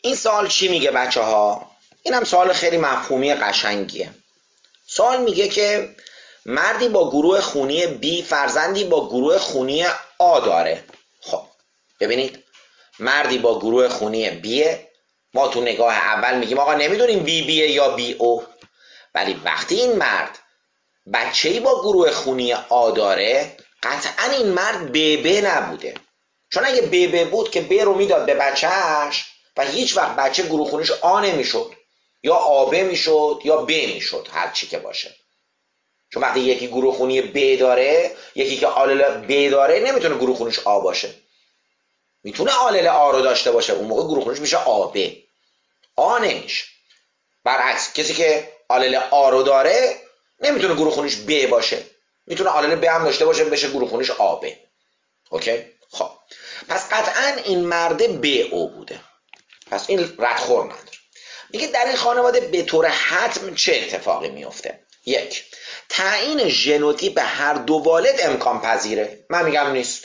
این سوال چی میگه بچه ها؟ این هم سوال خیلی مفهومی قشنگیه. سوال میگه که مردی با گروه خونی B فرزندی با گروه خونی A داره. خب ببینید، مردی با گروه خونی B، ما تو نگاه اول میگیم آقا نمیدونیم BB یا BO، ولی وقتی این مرد بچه‌ای با گروه خونی A داره، قطعا این مرد BB نبوده. چون اگه BB بود که B رو میداد به بچهش و هیچ وقت بچه گروه خونیش A نمیشد، یا AB میشد یا B میشد، هر چی که باشه. چون وقتی یکی گروه خونی B داره، یکی که آلل B داره، نمیتونه گروه خونیش A باشه. میتونه آلل A رو داشته باشه، اون موقع گروه خونیش میشه AB. A نمیشه. برعکس، کسی که آلل A رو داره نمیتونه گروه خونیش B باشه، میتونه آلل B هم داشته باشه بشه گروه خونیش AB. اوکی؟ خب پس قطعا این مرد BO بوده، پس این ردخور نداره. میگه در این خانواده به طور حتم چه اتفاقی میفته؟ یک، تعیین ژنوتیپ هر دو والد امکان پذیره. من میگم نیست.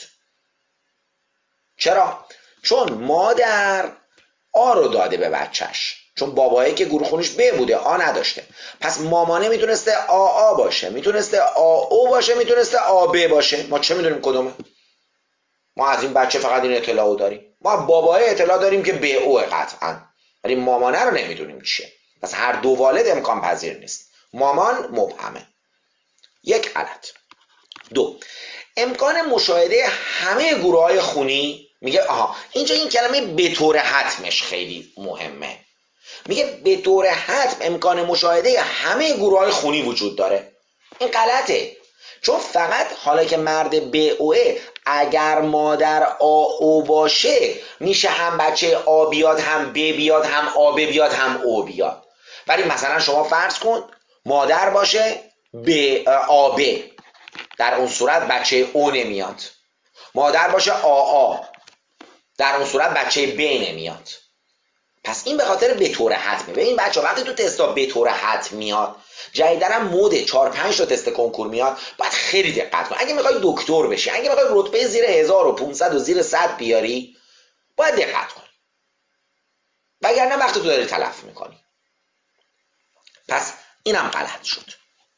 چرا؟ چون مادر آ رو داده به بچهش، چون بابایی که گروه خونیش ب بوده آ نداشته. پس مامانه میتونسته آ باشه، میتونسته او باشه، میتونسته ب باشه. ما چه میدونیم کدومه؟ ما از این بچه فقط این اطلاعو داریم. ما بابای اطلاع داریم که به او قطعا، ولی مامانه رو نمیدونیم چیه. پس هر دو والد امکان پذیر نیست. مامان مبهمه. یک، غلط. دو، امکان مشاهده همه گروه های خونی. میگه اینجا این کلمه به طور حتمش خیلی مهمه. میگه به طور حتم امکان مشاهده همه گروه های خونی وجود داره. این غلطه، چون فقط حالا که مرد ب اوه، اگر مادر او باشه میشه هم بچه آ بیاد، هم ب بیاد، هم آ بیاد، هم او بیاد. ولی مثلا شما فرض کن مادر باشه آ ب، در اون صورت بچه او نمیاد. مادر باشه آ، در اون صورت بچه ب نمیاد. پس این به خاطر به طور حتمه. ببین بچه وقتی تو تستا به طور حتم میاد، جدیداً مود 4-5 تا تست کنکور میاد، باید خیلی دقت کن. اگه میخوای دکتر بشی، اگه میخوای رتبه زیر 1500 و زیر 100 بیاری، باید دقت کن، وگرنه وقتی تو داری تلف میکنی. پس اینم غلط شد.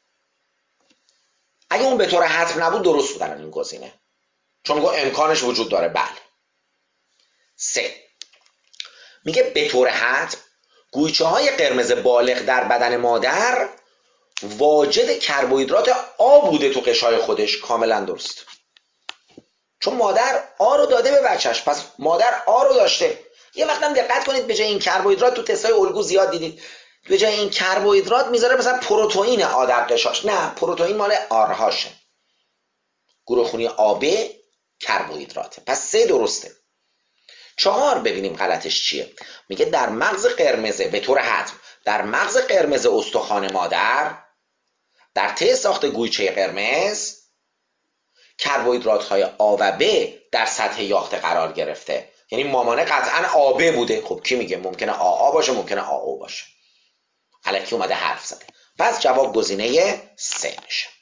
اگه اون به طور حتم نبود درست بود این گزینه، چون میگه امکانش وجود داره. بله. 3، میگه به طور حتم گویچه های قرمز بالغ در بدن مادر واجد کربوهیدرات آ بوده تو قشای خودش. کاملا درست، چون مادر آ رو داده به بچهش، پس مادر آ رو داشته. یه وقتم دقت کنید به جای این کربوهیدرات تو تستای الگو زیاد دیدید، به جای این کربوهیدرات میذاره مثلا پروتئین آ در قشاش. نه، پروتئین مال آرهاشه. گروه خونی آب کربوهیدراته. پس 3 درسته. 4 ببینیم غلطش چیه. میگه در مغز قرمز، به طور حتم در مغز قرمز استخوان مادر در طی ساخت گویچه قرمز کربوهیدرات های آ و ب در سطح یاخته قرار گرفته. یعنی مامانه قطعا آب بوده. خب کی میگه؟ ممکنه آ باشه، ممکنه او باشه. الکی اومده حرف زده. پس جواب گزینه 3 میشه.